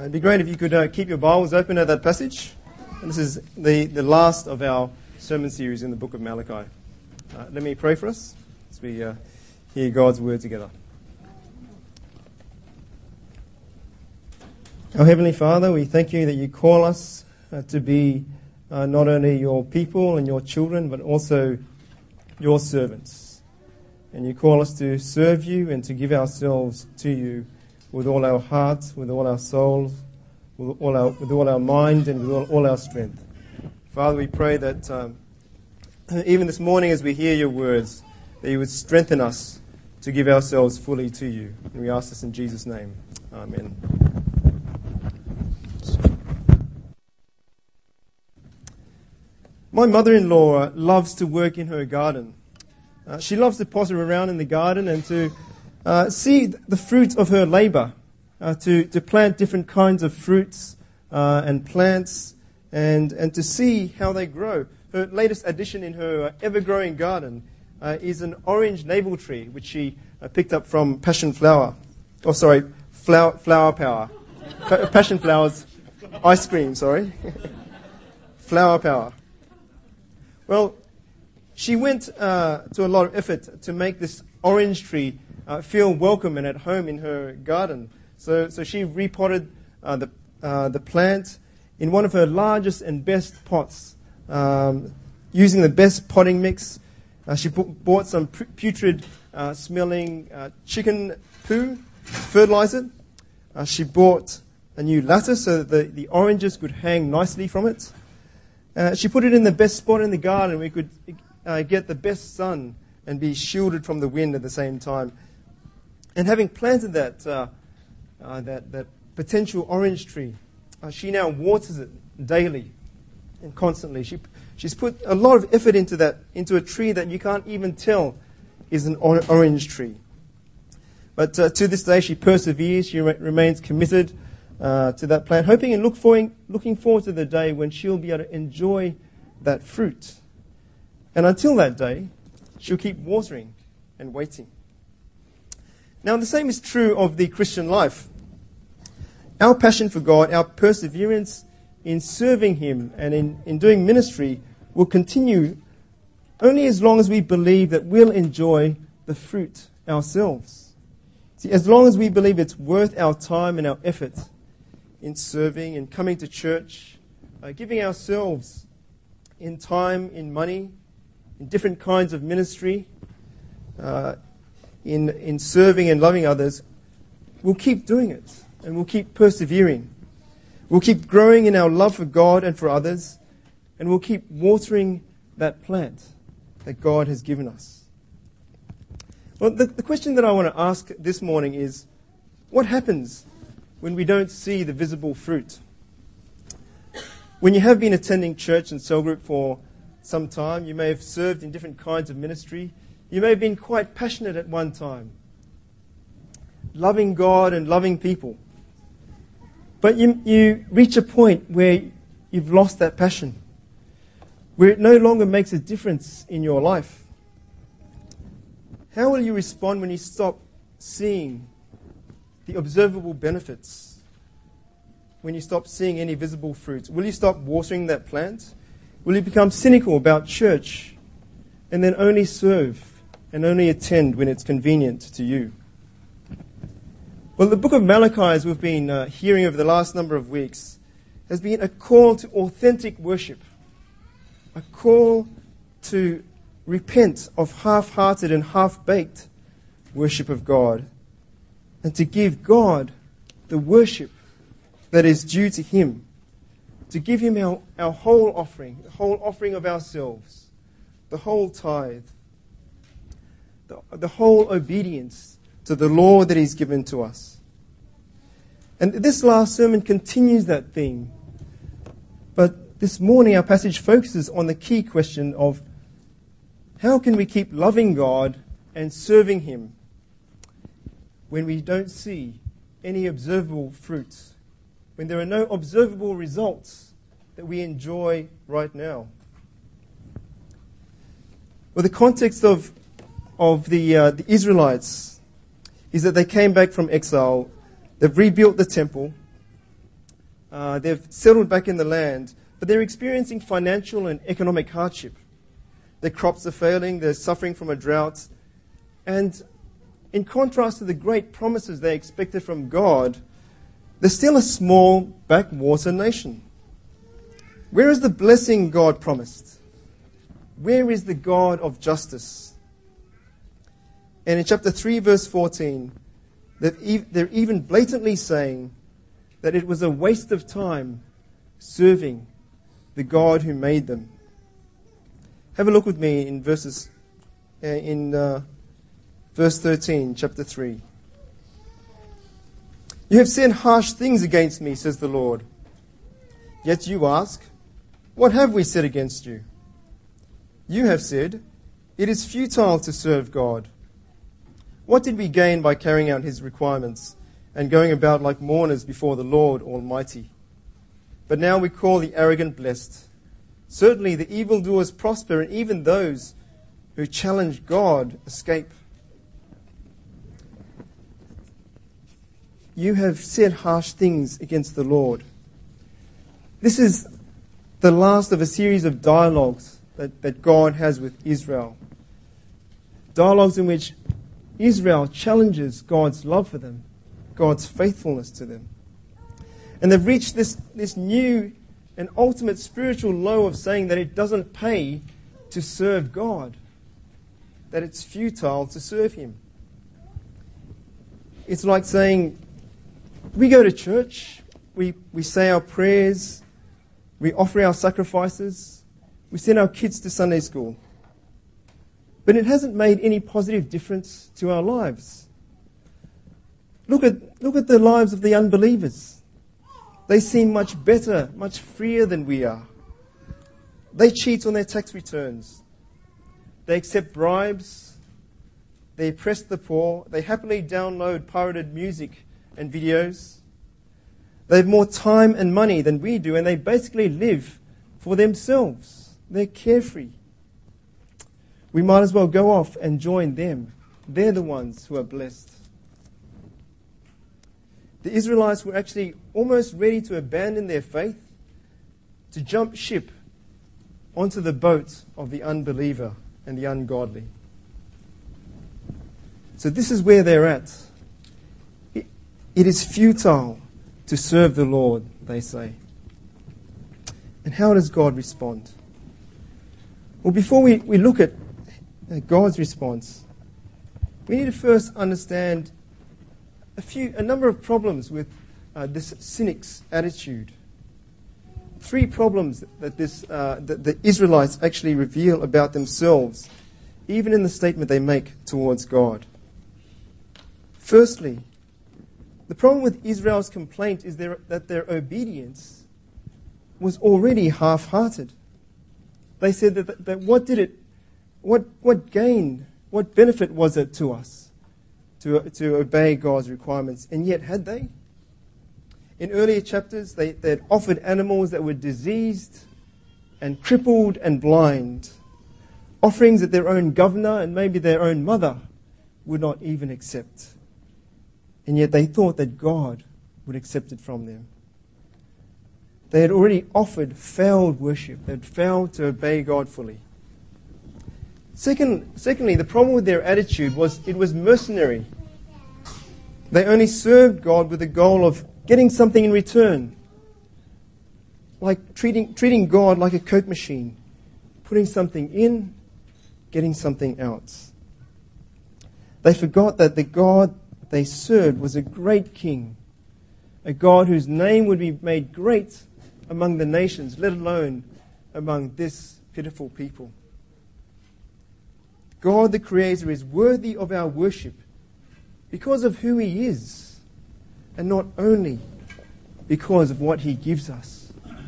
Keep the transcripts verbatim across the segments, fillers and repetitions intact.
It'd be great if you could uh, keep your Bibles open at that passage. And this is the, the last of our sermon series in the book of Malachi. Uh, let me pray for us as we uh, hear God's word together. Our Heavenly Father, we thank you that you call us uh, to be uh, not only your people and your children, but also your servants. And you call us to serve you and to give ourselves to you with all our hearts, with all our souls, with all our, with all our mind, and with all, all our strength. Father, we pray that um, even this morning as we hear your words, that you would strengthen us to give ourselves fully to you. And we ask this in Jesus' name. Amen. My mother-in-law loves to work in her garden. Uh, she loves to potter around in the garden and to Uh, see the fruit of her labor, uh, to, to plant different kinds of fruits uh, and plants and, and to see how they grow. Her latest addition in her uh, ever-growing garden uh, is an orange navel tree, which she uh, picked up from Passion Flower. Oh, sorry, flower, flower Power. Pa- Passion Flower's ice cream, sorry. Flower Power. Well, she went uh, to a lot of effort to make this orange tree Uh, feel welcome and at home in her garden. So, so she repotted uh, the uh, the plant in one of her largest and best pots, um, using the best potting mix. Uh, she b- bought some putrid uh, smelling uh, chicken poo, fertilized it. Uh, she bought a new lattice so that the, the oranges could hang nicely from it. Uh, she put it in the best spot in the garden. We could uh, get the best sun and be shielded from the wind at the same time. And having planted that uh, uh, that, that potential orange tree, uh, she now waters it daily and constantly. She she's put a lot of effort into that into a tree that you can't even tell is an or- orange tree. But uh, to this day, she perseveres. She re- remains committed uh, to that plant, hoping and look for, looking forward to the day when she'll be able to enjoy that fruit. And until that day, she'll keep watering and waiting. Now, the same is true of the Christian life. Our passion for God, our perseverance in serving Him and in, in doing ministry will continue only as long as we believe that we'll enjoy the fruit ourselves. See, as long as we believe it's worth our time and our effort in serving and coming to church, uh, giving ourselves in time, in money, in different kinds of ministry, uh, in in serving and loving others, we'll keep doing it and we'll keep persevering. We'll keep growing in our love for God and for others, and we'll keep watering that plant that God has given us. Well, the, the question that I want to ask this morning is, what happens when we don't see the visible fruit? When you have been attending church and cell group for some time, you may have served in different kinds of ministry. You may have been quite passionate at one time, loving God and loving people. But you, you reach a point where you've lost that passion, where it no longer makes a difference in your life. How will you respond when you stop seeing the observable benefits? When you stop seeing any visible fruits? Will you stop watering that plant? Will you become cynical about church and then only serve and only attend when it's convenient to you? Well, the book of Malachi, as we've been uh, hearing over the last number of weeks, has been a call to authentic worship, a call to repent of half-hearted and half-baked worship of God, and to give God the worship that is due to Him, to give Him our, our whole offering, the whole offering of ourselves, the whole tithe, the, the whole obedience to the law that He's given to us. And this last sermon continues that theme. But this morning our passage focuses on the key question of how can we keep loving God and serving Him when we don't see any observable fruits, when there are no observable results that we enjoy right now. Well, the context of of the uh, the Israelites is that they came back from exile. They've rebuilt the temple. Uh, they've settled back in the land, but they're experiencing financial and economic hardship. Their crops are failing, they're suffering from a drought. And in contrast to the great promises they expected from God, they're still a small backwater nation. Where is the blessing God promised? Where is the God of justice? And in chapter three, verse fourteen, they're even blatantly saying that it was a waste of time serving the God who made them. Have a look with me in verses uh, in uh, verse thirteen, chapter three. You have said harsh things against me, says the Lord. Yet you ask, what have we said against you? You have said, it is futile to serve God. What did we gain by carrying out his requirements and going about like mourners before the Lord Almighty? But now we call the arrogant blessed. Certainly the evildoers prosper, and even those who challenge God escape. You have said harsh things against the Lord. This is the last of a series of dialogues that, that God has with Israel. Dialogues in which Israel challenges God's love for them, God's faithfulness to them. And they've reached this, this new and ultimate spiritual low of saying that it doesn't pay to serve God, that it's futile to serve him. It's like saying, we go to church, we, we say our prayers, we offer our sacrifices, we send our kids to Sunday school. But it hasn't made any positive difference to our lives. Look at, look at the lives of the unbelievers. They seem much better, much freer than we are. They cheat on their tax returns. They accept bribes. They oppress the poor. They happily download pirated music and videos. They have more time and money than we do, and they basically live for themselves. They're carefree. We might as well go off and join them. They're the ones who are blessed. The Israelites were actually almost ready to abandon their faith, to jump ship onto the boat of the unbeliever and the ungodly. So this is where they're at. It, it is futile to serve the Lord, they say. And how does God respond? Well, before we, we look at God's response, we need to first understand a few, a number of problems with uh, this cynic's attitude. Three problems that this uh, that the Israelites actually reveal about themselves, even in the statement they make towards God. Firstly, the problem with Israel's complaint is their, that their obedience was already half-hearted. They said that, that, that what did it, what what gain, what benefit was it to us to to obey God's requirements? And yet, had they? In earlier chapters, they, they had offered animals that were diseased and crippled and blind, offerings that their own governor and maybe their own mother would not even accept. And yet they thought that God would accept it from them. They had already offered failed worship. They had failed to obey God fully. Second, secondly, the problem with their attitude was it was mercenary. They only served God with the goal of getting something in return. Like treating, treating God like a Coke machine. Putting something in, getting something out. They forgot that the God they served was a great king. A God whose name would be made great among the nations, let alone among this pitiful people. God the Creator is worthy of our worship because of who He is, and not only because of what He gives us.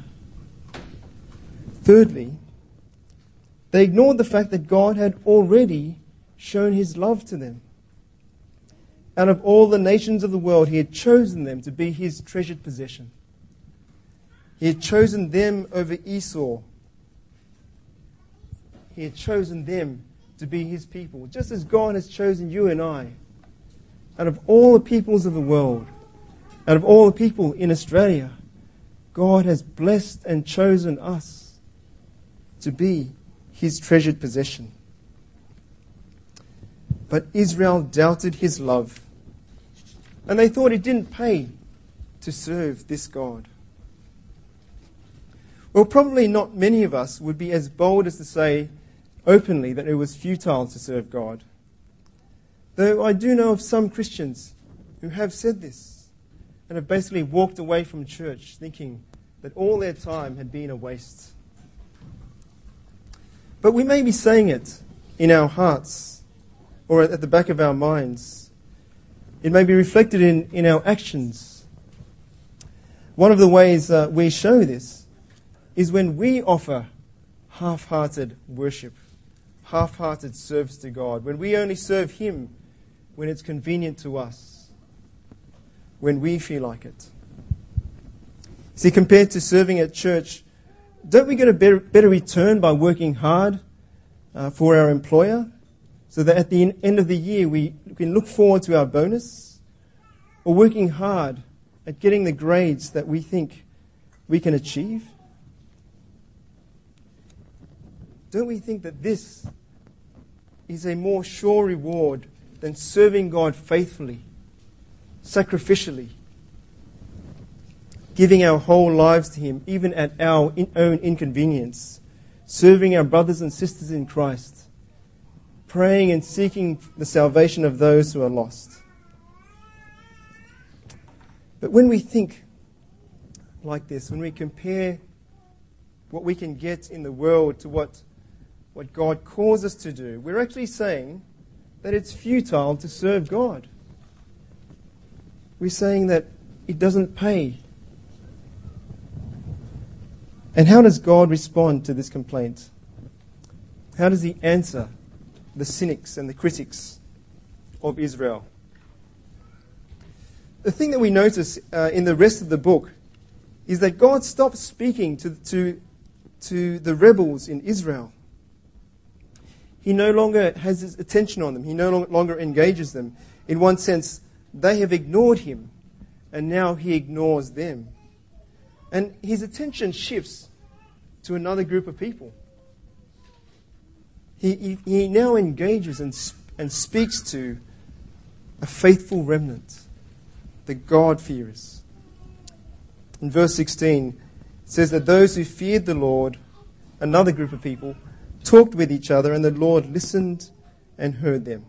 Thirdly, they ignored the fact that God had already shown His love to them. Out of all the nations of the world, He had chosen them to be His treasured possession. He had chosen them over Esau. He had chosen them to be His people, just as God has chosen you and I. Out of all the peoples of the world, out of all the people in Australia, God has blessed and chosen us to be His treasured possession. But Israel doubted His love, and they thought it didn't pay to serve this God. Well, probably not many of us would be as bold as to say openly that it was futile to serve God. Though I do know of some Christians who have said this and have basically walked away from church thinking that all their time had been a waste. But we may be saying it in our hearts or at the back of our minds. It may be reflected in, in our actions. One of the ways uh, we show this is when we offer half-hearted worship, half-hearted service to God, when we only serve Him when it's convenient to us, when we feel like it. See, compared to serving at church, don't we get a better, better return by working hard uh, for our employer so that at the end of the year we can look forward to our bonus? Or working hard at getting the grades that we think we can achieve? Don't we think that this is a more sure reward than serving God faithfully, sacrificially, giving our whole lives to Him, even at our in- own inconvenience, serving our brothers and sisters in Christ, praying and seeking the salvation of those who are lost? But when we think like this, when we compare what we can get in the world to what, what God calls us to do, we're actually saying that it's futile to serve God. We're saying that it doesn't pay. And how does God respond to this complaint? How does He answer the cynics and the critics of Israel? The thing that we notice uh, in the rest of the book is that God stops speaking to, to, to the rebels in Israel. He no longer has his attention on them. He no longer engages them. In one sense, they have ignored Him, and now He ignores them. And His attention shifts to another group of people. He, he, he now engages and, and speaks to a faithful remnant, the God-fearers. In verse sixteen, it says that those who feared the Lord, another group of people, talked with each other, and the Lord listened and heard them.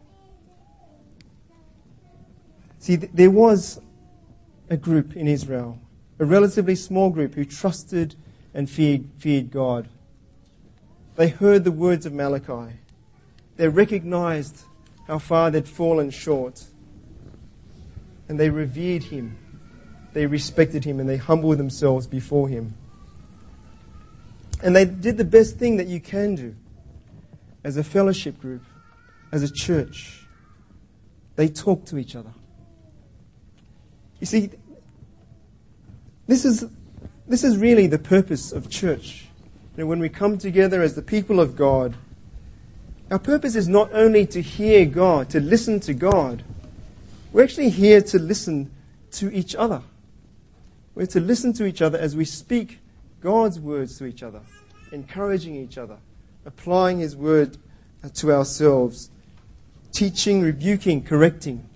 See, th- there was a group in Israel, a relatively small group who trusted and feared, feared God. They heard the words of Malachi. They recognized how far they'd fallen short. And they revered Him. They respected Him, and they humbled themselves before Him. And they did the best thing that you can do as a fellowship group, as a church. They talked to each other. You see, this is this is really the purpose of church. You know, when we come together as the people of God, our purpose is not only to hear God, to listen to God. We're actually here to listen to each other. We're to listen to each other as we speak God's words to each other, encouraging each other, applying His word to ourselves, teaching, rebuking, correcting.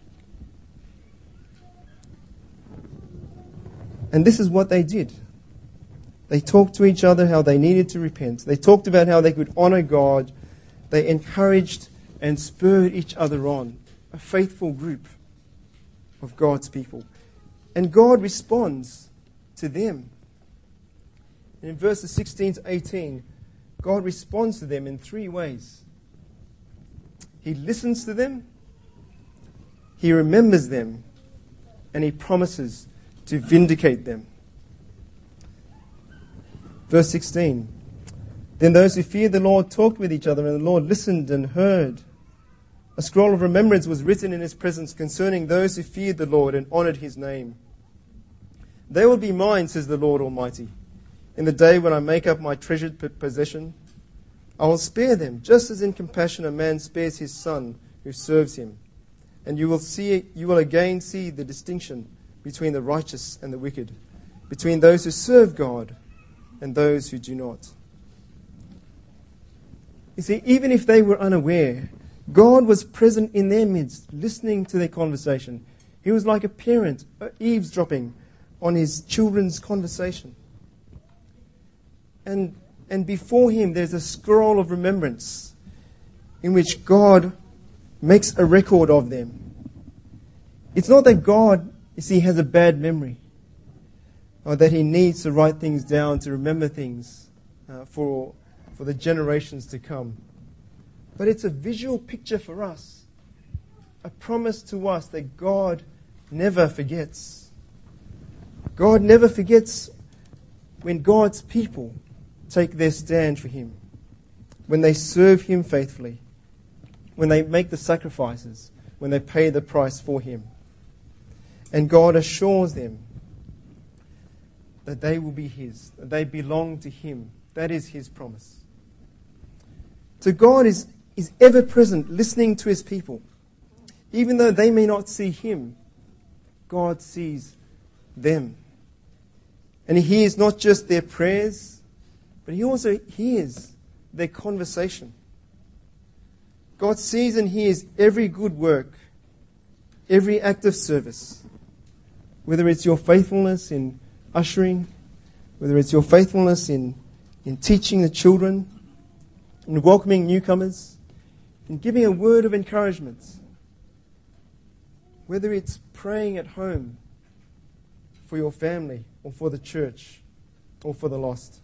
And this is what they did. They talked to each other how they needed to repent. They talked about how they could honor God. They encouraged and spurred each other on. A faithful group of God's people. And God responds to them. And in verses sixteen to eighteen, God responds to them in three ways. He listens to them, He remembers them, and He promises to vindicate them. Verse sixteen, then those who feared the Lord talked with each other, and the Lord listened and heard. A scroll of remembrance was written in His presence concerning those who feared the Lord and honored His name. They will be mine, says the Lord Almighty, in the day when I make up my treasured possession. I will spare them, just as in compassion a man spares his son who serves him. And you will see, you will again see the distinction between the righteous and the wicked, between those who serve God and those who do not. You see, even if they were unaware, God was present in their midst, listening to their conversation. He was like a parent eavesdropping on his children's conversation. And, and before him, there's a scroll of remembrance in which God makes a record of them. It's not that God, you see, has a bad memory, or that he needs to write things down to remember things uh, for, for the generations to come. But it's a visual picture for us, a promise to us that God never forgets. God never forgets when God's people take their stand for him, when they serve him faithfully, when they make the sacrifices, when they pay the price for him. And God assures them that they will be his, that they belong to him. That is his promise. So God is, is ever present, listening to his people. Even though they may not see him, God sees them. And he hears not just their prayers, but he also hears their conversation. God sees and hears every good work, every act of service, whether it's your faithfulness in ushering, whether it's your faithfulness in, in teaching the children, in welcoming newcomers, in giving a word of encouragement, whether it's praying at home for your family or for the church or for the lost.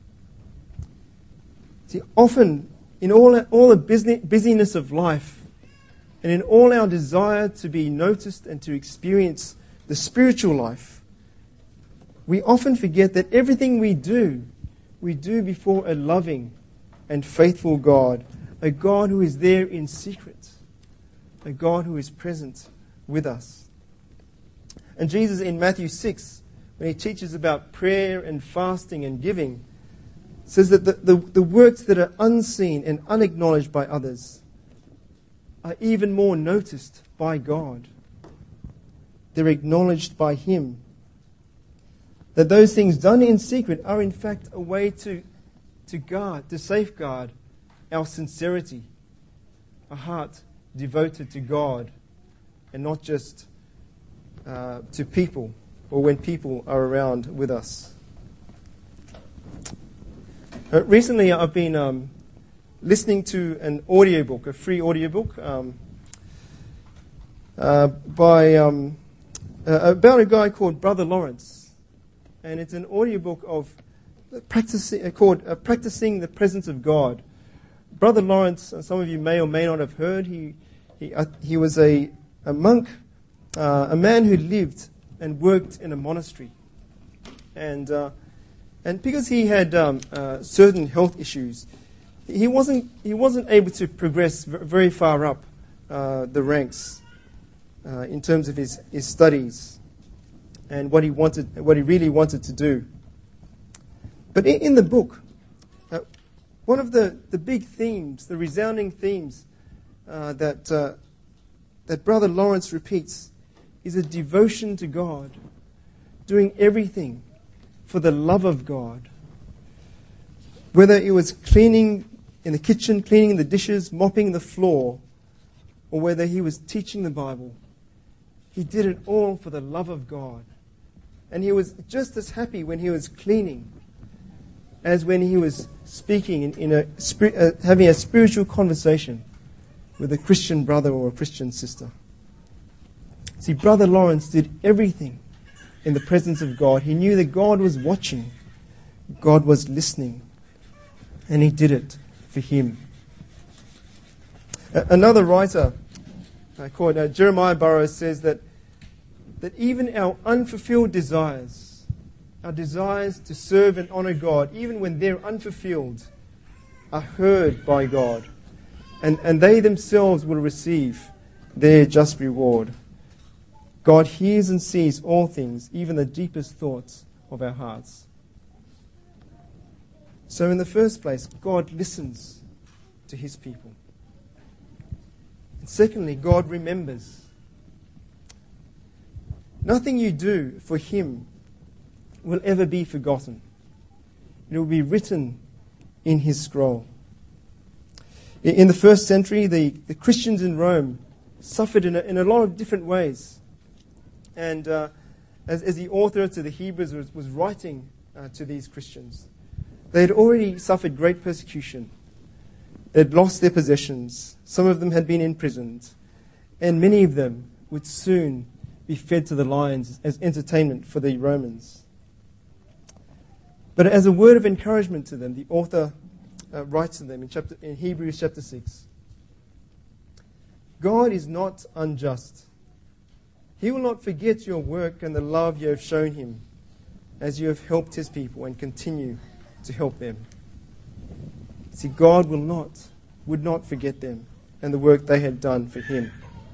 See, often in all, all the busyness of life and in all our desire to be noticed and to experience the spiritual life, we often forget that everything we do, we do before a loving and faithful God, a God who is there in secret, a God who is present with us. And Jesus in Matthew six, when he teaches about prayer and fasting and giving, says that the, the, the works that are unseen and unacknowledged by others are even more noticed by God. They're acknowledged by him. That those things done in secret are in fact a way to, to guard, to safeguard our sincerity, a heart devoted to God and not just uh, to people or when people are around with us. Uh, recently I've been um, listening to an audiobook, a free audiobook um, uh, by um, uh, about a guy called Brother Lawrence. And it's an audiobook of practicing, uh, called uh, Practicing the Presence of God. Brother Lawrence, uh, some of you may or may not have heard, he he, uh, he was a, a monk, uh, a man who lived and worked in a monastery. And uh, and because he had um, uh, certain health issues, he wasn't he wasn't able to progress v- very far up uh, the ranks uh, in terms of his, his studies and what he wanted, what he really wanted to do. But in, in the book, uh, one of the, the big themes, the resounding themes uh, that uh, that Brother Lawrence repeats is a devotion to God, doing everything for the love of God. Whether it was cleaning in the kitchen, cleaning the dishes, mopping the floor, or whether he was teaching the Bible, he did it all for the love of God. And he was just as happy when he was cleaning as when he was speaking in, in a uh, having a spiritual conversation with a Christian brother or a Christian sister. See, Brother Lawrence did everything in the presence of God. He knew that God was watching, God was listening, and he did it for him. Uh, another writer uh, called uh, Jeremiah Burroughs says that that even our unfulfilled desires, our desires to serve and honor God, even when they're unfulfilled, are heard by God, and, and they themselves will receive their just reward. God hears and sees all things, even the deepest thoughts of our hearts. So in the first place, God listens to his people. And secondly, God remembers. Nothing you do for him will ever be forgotten. It will be written in his scroll. In the first century, the, the Christians in Rome suffered in a, in a lot of different ways. And uh, as, as the author to the Hebrews was, was writing uh, to these Christians, they had already suffered great persecution. They had lost their possessions. Some of them had been imprisoned. And many of them would soon be fed to the lions as entertainment for the Romans. But as a word of encouragement to them, the author uh, writes to them in, chapter, in Hebrews chapter six. God is not unjust. He will not forget your work and the love you have shown him as you have helped his people and continue to help them. See, God will not, would not forget them and the work they had done for him.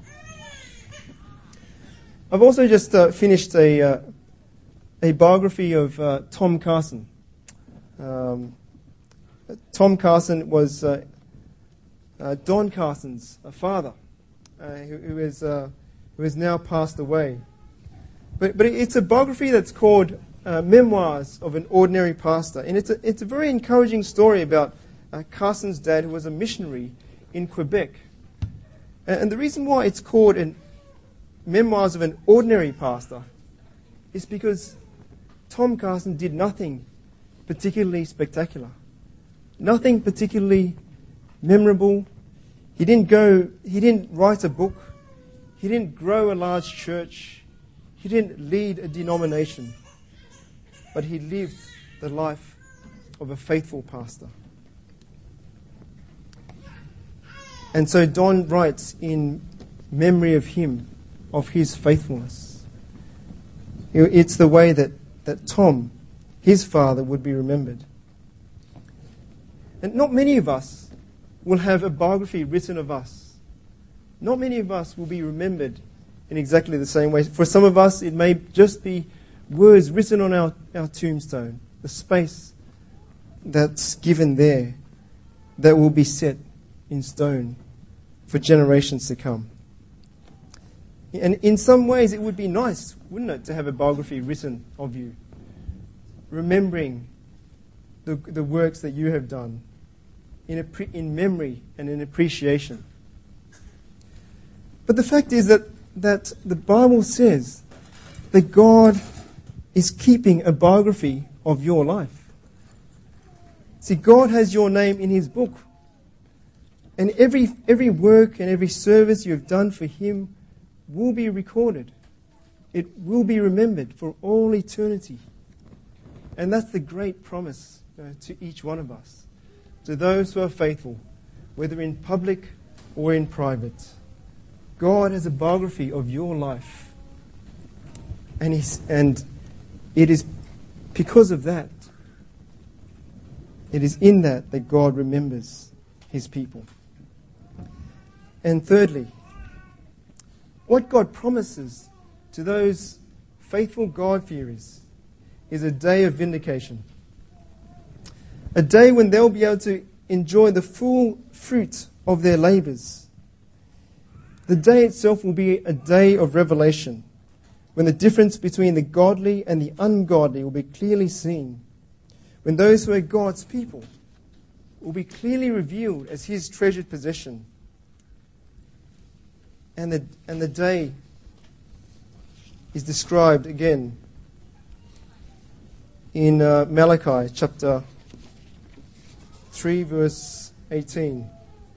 I've also just uh, finished a uh, a biography of uh, Tom Carson. Um, Tom Carson was uh, uh, Don Carson's father, uh, who, who is uh, who has now passed away. But but it's a biography that's called uh, Memoirs of an Ordinary Pastor, and it's a it's a very encouraging story about uh, Carson's dad, who was a missionary in Quebec. And, and the reason why it's called an Memoirs of an Ordinary Pastor is because Tom Carson did nothing particularly spectacular, nothing particularly memorable. He didn't go, he didn't write a book, he didn't grow a large church, he didn't lead a denomination, but he lived the life of a faithful pastor. And so Don writes in memory of him, of his faithfulness. It's the way that, that Tom, his father, would be remembered. And not many of us will have a biography written of us. Not many of us will be remembered in exactly the same way. For some of us, it may just be words written on our, our tombstone, the space that's given there that will be set in stone for generations to come. And in some ways, it would be nice, wouldn't it, to have a biography written of you, remembering the, the works that you have done in, a, in memory and in appreciation. But the fact is that, that the Bible says that God is keeping a biography of your life. See, God has your name in his book. And every, every work and every service you have done for him will be recorded. It will be remembered for all eternity. And that's the great promise uh, to each one of us, to those who are faithful, whether in public or in private. God has a biography of your life. And, he's, and it is because of that, it is in that that God remembers his people. And thirdly, what God promises to those faithful God-fearers is a day of vindication. A day when they'll be able to enjoy the full fruit of their labors. The day itself will be a day of revelation, when the difference between the godly and the ungodly will be clearly seen. When those who are God's people will be clearly revealed as his treasured possession. And the, and the day is described again in uh, Malachi chapter three, verse eighteen.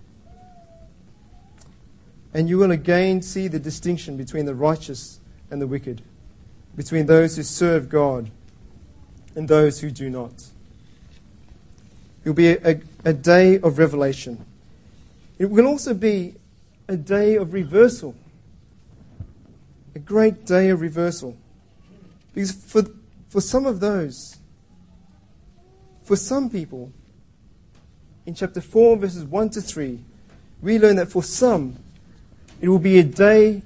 And you will again see the distinction between the righteous and the wicked, between those who serve God and those who do not. It will be a, a, a day of revelation. It will also be a day of reversal. A great day of reversal. Because for, for some of those, for some people, in chapter four, verses one to three, we learn that for some, it will be a day,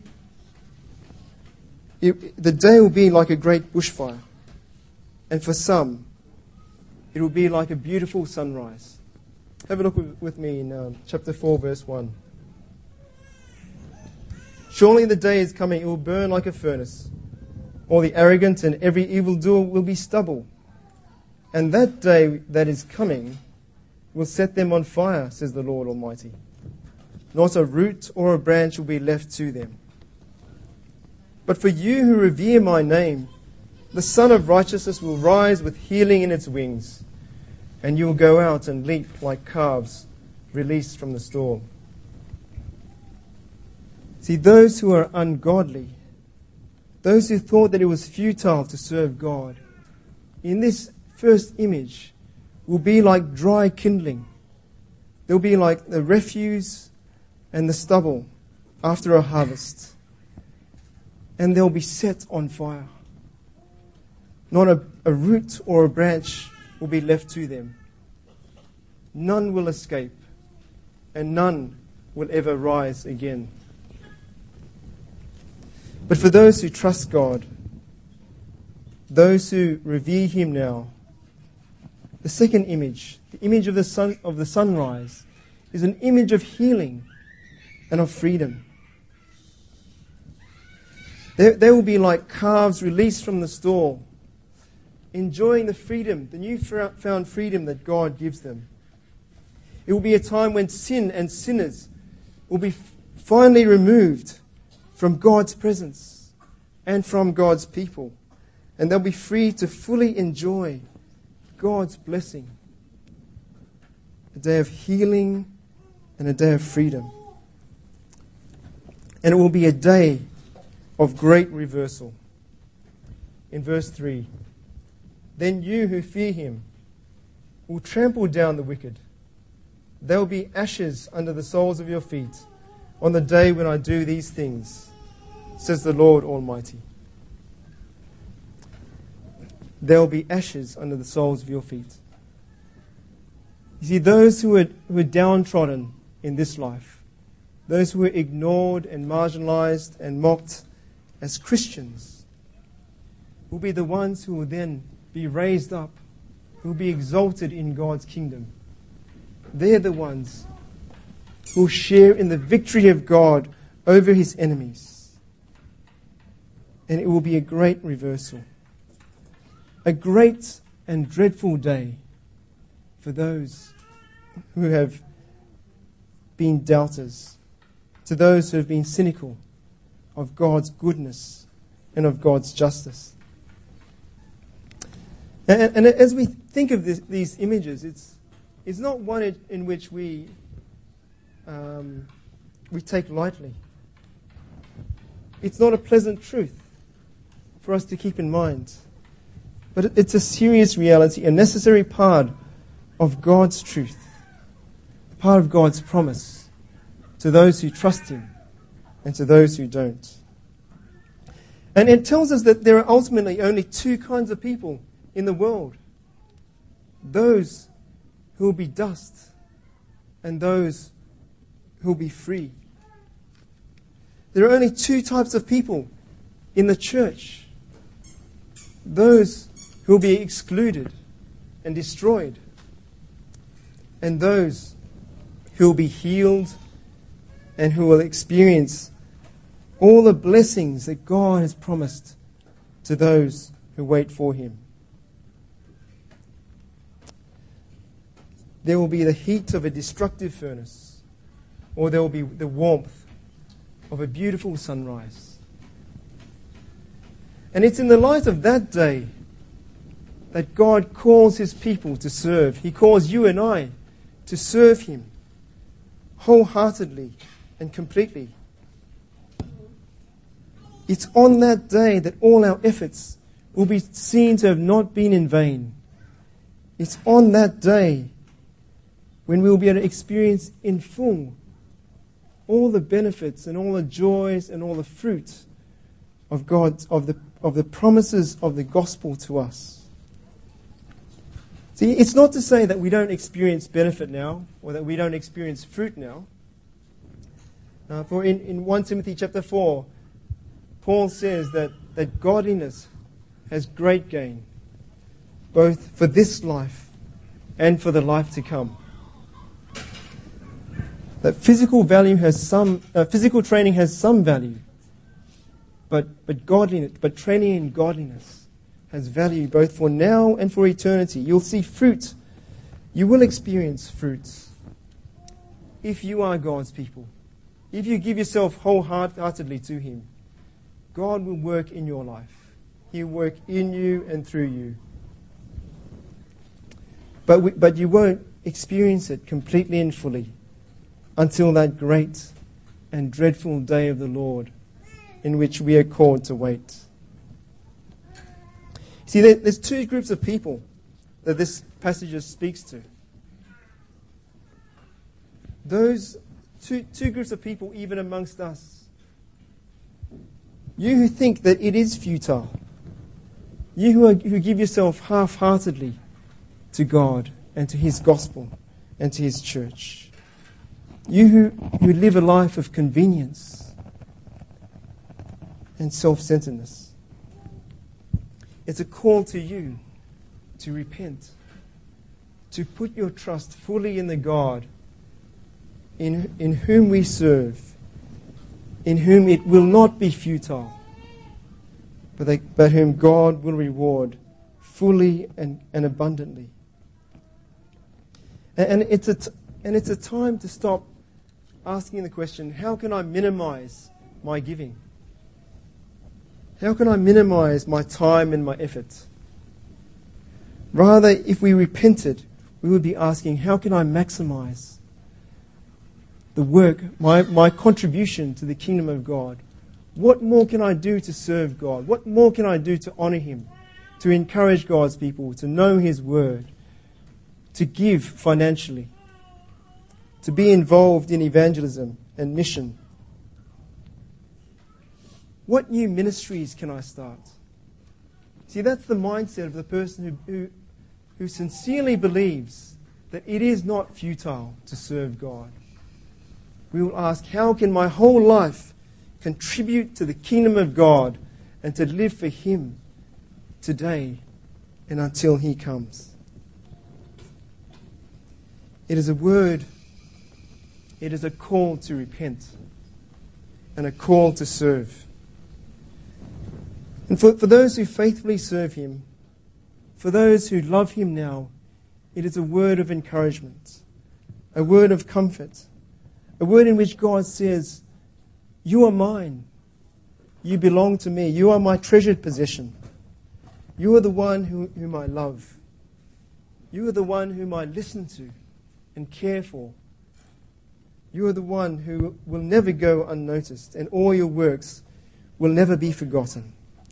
it, the day will be like a great bushfire. And for some, it will be like a beautiful sunrise. Have a look with, with me in um, chapter four, verse one. Surely the day is coming, it will burn like a furnace, All the arrogant and every evildoer will be stubble. And that day that is coming will set them on fire, says the Lord Almighty. Not a root or a branch will be left to them. But for you who revere my name, the Son of Righteousness will rise with healing in its wings, and you will go out and leap like calves released from the stall. See, those who are ungodly, those who thought that it was futile to serve God, in this first image will be like dry kindling. They'll be like the refuse and the stubble after a harvest. And they'll be set on fire. Not a, a root or a branch will be left to them. None will escape, and none will ever rise again. But for those who trust God, those who revere Him now, the second image, the image of the sun, of the sunrise, is an image of healing and of freedom. They, they will be like calves released from the stall, enjoying the freedom, the newfound freedom that God gives them. It will be a time when sin and sinners will be finally removed from God's presence and from God's people. And they'll be free to fully enjoy God's blessing. A day of healing and a day of freedom. And it will be a day of great reversal. In verse three, then you who fear Him will trample down the wicked. There will be ashes under the soles of your feet on the day when I do these things, says the Lord Almighty. There will be ashes under the soles of your feet. You see, those who are, who are downtrodden in this life, those who are ignored and marginalized and mocked as Christians, will be the ones who will then be raised up, who will be exalted in God's kingdom. They're the ones who will share in the victory of God over His enemies. And it will be a great reversal. A great and dreadful day for those who have been doubters, to those who have been cynical of God's goodness and of God's justice. And, and as we think of this, these images, it's, it's not one in, in which we, um, we take lightly. It's not a pleasant truth for us to keep in mind. But it's a serious reality, a necessary part of God's truth, a part of God's promise to those who trust Him and to those who don't. And it tells us that there are ultimately only two kinds of people in the world. Those who will be dust and those who will be free. There are only two types of people in the church. Those who will be excluded and destroyed, and those who will be healed and who will experience all the blessings that God has promised to those who wait for Him. There will be the heat of a destructive furnace, or there will be the warmth of a beautiful sunrise. And it's in the light of that day that God calls His people to serve. He calls you and I to serve Him wholeheartedly and completely. It's on that day that all our efforts will be seen to have not been in vain. It's on that day when we will be able to experience in full all the benefits and all the joys and all the fruit of God, of the of the promises of the gospel to us. See, it's not to say that we don't experience benefit now, or that we don't experience fruit now. Uh, for in, in First Timothy chapter four, Paul says that, that godliness has great gain, both for this life and for the life to come. That physical value has some, uh, physical training has some value, But, but godliness, but training in godliness has value both for now and for eternity. You'll see fruit. You will experience fruits if you are God's people. If you give yourself wholeheartedly to Him, God will work in your life. He will work in you and through you. But, we, but you won't experience it completely and fully until that great and dreadful day of the Lord, in which we are called to wait. See, there's two groups of people that this passage speaks to. Those two, two groups of people, even amongst us. You who think that it is futile. You who, are, who give yourself half-heartedly to God and to His gospel and to His church. You who, who live a life of convenience and self-centeredness. It's a call to you to repent, to put your trust fully in the God in, in whom we serve, in whom it will not be futile, but, they, but whom God will reward fully and, and abundantly. And, and, it's a t- and it's a time to stop asking the question, how can I minimize my giving? How can I minimize my time and my effort? Rather, if we repented, we would be asking, how can I maximize the work, my, my contribution to the kingdom of God? What more can I do to serve God? What more can I do to honor Him, to encourage God's people, to know His word, to give financially, to be involved in evangelism and mission? What new ministries can I start? See, that's the mindset of the person who, who, who sincerely believes that it is not futile to serve God. We will ask, how can my whole life contribute to the kingdom of God and to live for Him today and until He comes? It is a word, it is a call to repent and a call to serve. And for, for those who faithfully serve Him, for those who love Him now, it is a word of encouragement, a word of comfort, a word in which God says, you are mine, you belong to me, you are my treasured possession, you are the one who, whom I love, you are the one whom I listen to and care for, you are the one who will never go unnoticed, and all your works will never be forgotten.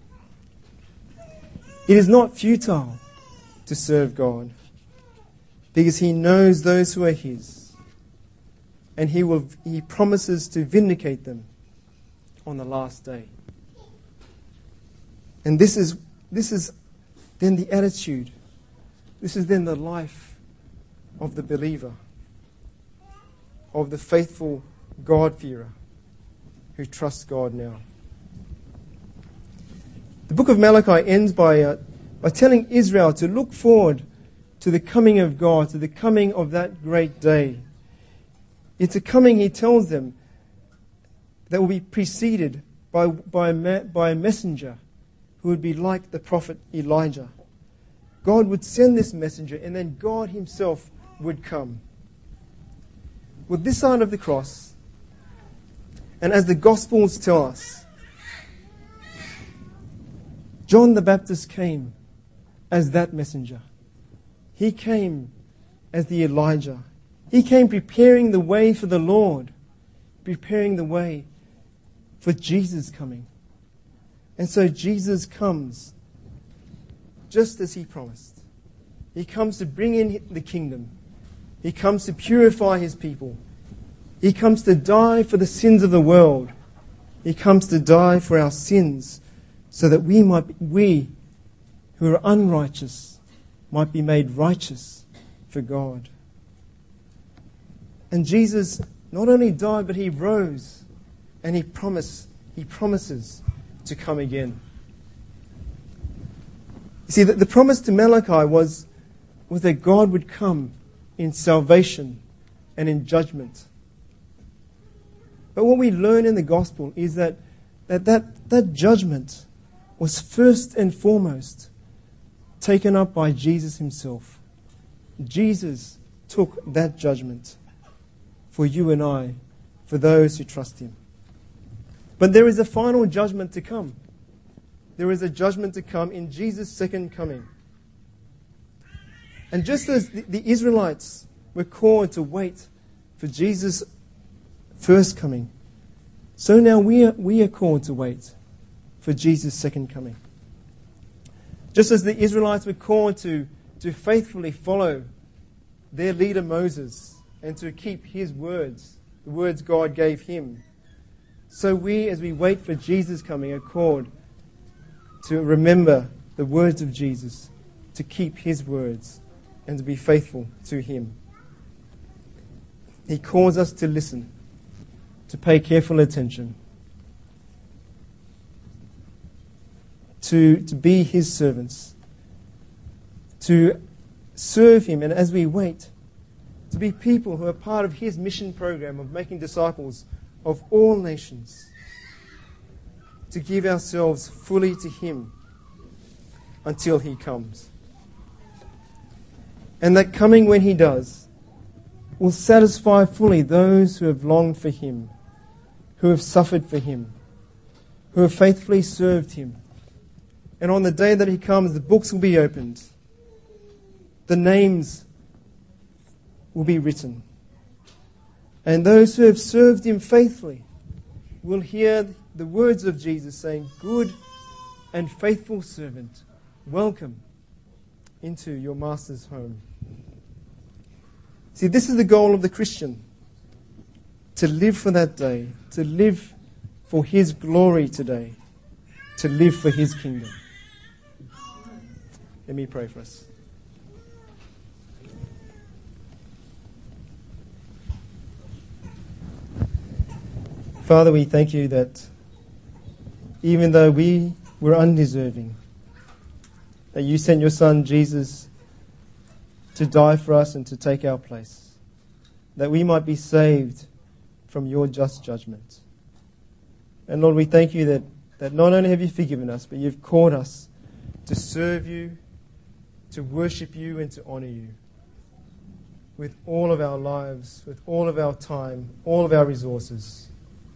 It is not futile to serve God, because He knows those who are His, and He will He promises to vindicate them on the last day. And this is this is then the attitude, this is then the life of the believer, of the faithful God-fearer who trusts God now. The book of Malachi ends by, uh, by telling Israel to look forward to the coming of God, to the coming of that great day. It's a coming, he tells them, that will be preceded by, by, a, ma- by a messenger who would be like the prophet Elijah. God would send this messenger, and then God Himself would come. With this side of the cross, and as the Gospels tell us, John the Baptist came as that messenger. He came as the Elijah. He came preparing the way for the Lord, preparing the way for Jesus coming. And so Jesus comes just as He promised. He comes to bring in the kingdom. He comes to purify His people. He comes to die for the sins of the world. He comes to die for our sins, so that we might, be, we who are unrighteous, might be made righteous for God. And Jesus not only died, but He rose, and He promised, He promises to come again. You see, the, the promise to Malachi was, was that God would come in salvation and in judgment. But what we learn in the gospel is that that, that that judgment was first and foremost taken up by Jesus himself. Jesus took that judgment for you and I, for those who trust him. But there is a final judgment to come. There is a judgment to come in Jesus' second coming. And just as the, the Israelites were called to wait for Jesus' first coming, so now we are, we are called to wait for Jesus' second coming. Just as the Israelites were called to, to faithfully follow their leader Moses and to keep his words, the words God gave him, so we, as we wait for Jesus' coming, are called to remember the words of Jesus, to keep his words, and to be faithful to him. He calls us to listen, to pay careful attention, to, to be his servants, to serve him, and as we wait, to be people who are part of his mission program of making disciples of all nations, to give ourselves fully to him until he comes. And that coming when he does will satisfy fully those who have longed for him, who have suffered for him, who have faithfully served him. And on the day that he comes, the books will be opened. The names will be written. And those who have served him faithfully will hear the words of Jesus saying, "Good and faithful servant, welcome into your master's home." See, this is the goal of the Christian, to live for that day, to live for his glory today, to live for his kingdom. Let me pray for us. Father, we thank you that even though we were undeserving, that you sent your Son, Jesus, to die for us and to take our place, that we might be saved from your just judgment. And Lord, we thank you that, that not only have you forgiven us, but you've called us to serve you, to worship you, and to honor you with all of our lives, with all of our time, all of our resources.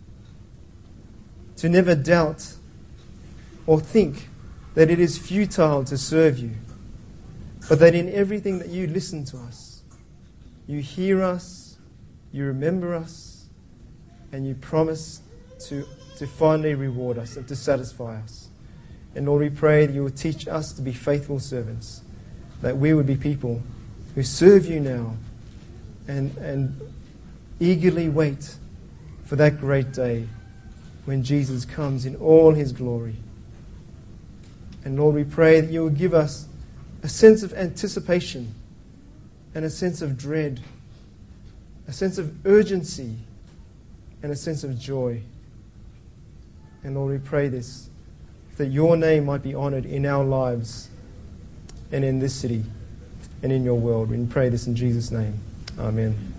To never doubt or think that it is futile to serve you, but that in everything that you listen to us, you hear us, you remember us, and you promise to, to finally reward us and to satisfy us. And Lord, we pray that you will teach us to be faithful servants, that we would be people who serve you now and, and eagerly wait for that great day when Jesus comes in all his glory. And Lord, we pray that you will give us a sense of anticipation and a sense of dread, a sense of urgency and a sense of joy. And Lord, we pray this, that your name might be honored in our lives and in this city and in your world. We pray this in Jesus' name. Amen.